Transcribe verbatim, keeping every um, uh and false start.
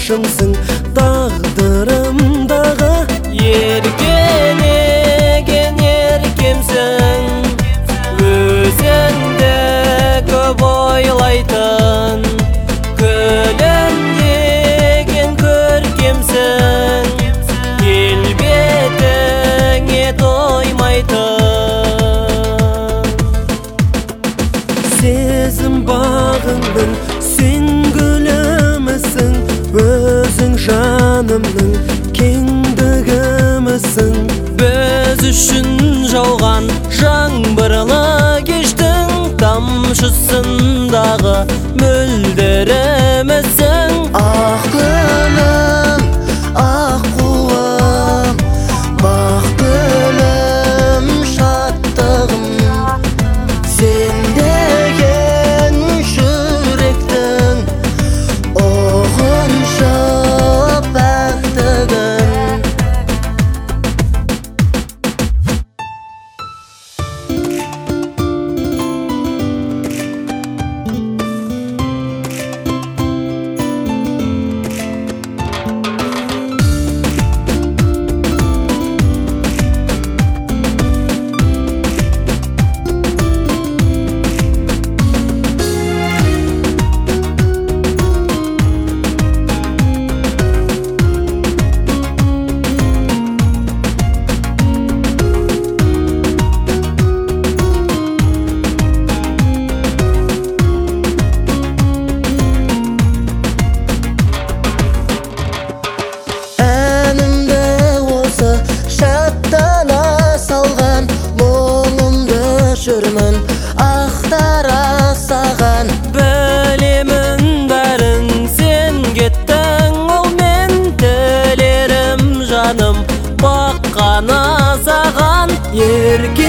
башымсың тағдырымдағы. Еркелеген еркемсің, өзіңді көп ойлайтын. Күлімдеген көркемсің, келбетіңе тоймайтын. Сезім бағыңның сен гүлімісің, өзің жанымның кеңдігімісің. Біз үшін жауған жаңбырлы кештің тамшысындағы мөлдірімісің. Ақ гүлім, ақ қуым, бақ гүлім, шаттығым. Сен деген жүректің оғыншы пәктігін. Жүрмін ақтара саған. Білемін бәрін сен кеттің, ол мен тілерім жаным баққана саған. Ерке